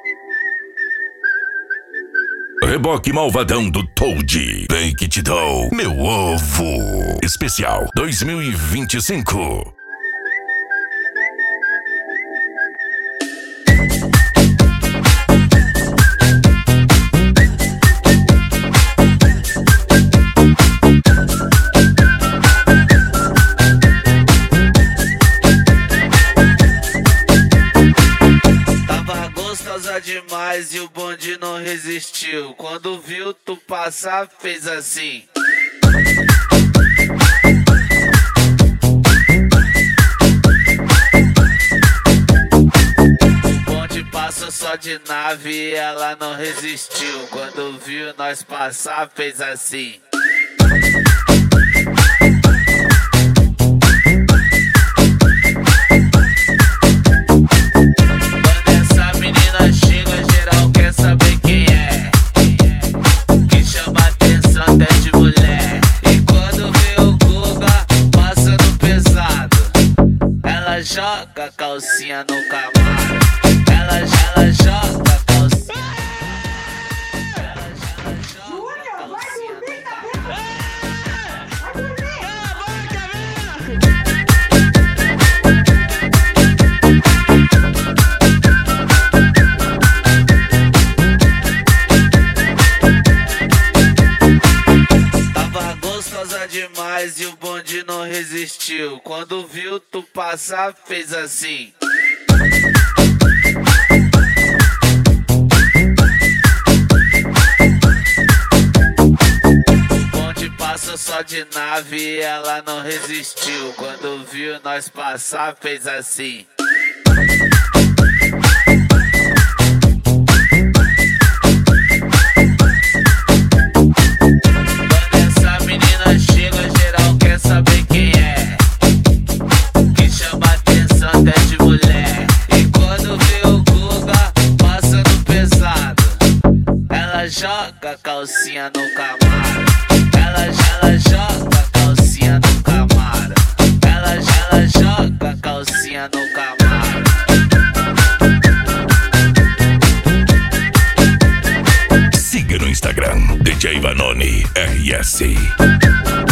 Reboque malvadão do Toad. Bem que te dou, meu ovo. Especial 2025. Demais e o bonde não resistiu. Quando viu tu passar, fez assim. O bonde passou só de nave e ela não resistiu. Quando viu nós passar, fez assim. Joga a calcinha no camaro. Ela joga a calcinha. Ela joga a calcinha no camaro. Tava gostosa demais e o bonde não resistiu. Quando viu tu passar, fez assim. O bonde passou só de nave e ela não resistiu. Quando viu nós passar, fez assim. Joga a calcinha no camaro. Ela joga a calcinha no camaro. Ela joga a calcinha no camaro. Siga no Instagram DJ Vanoni RS.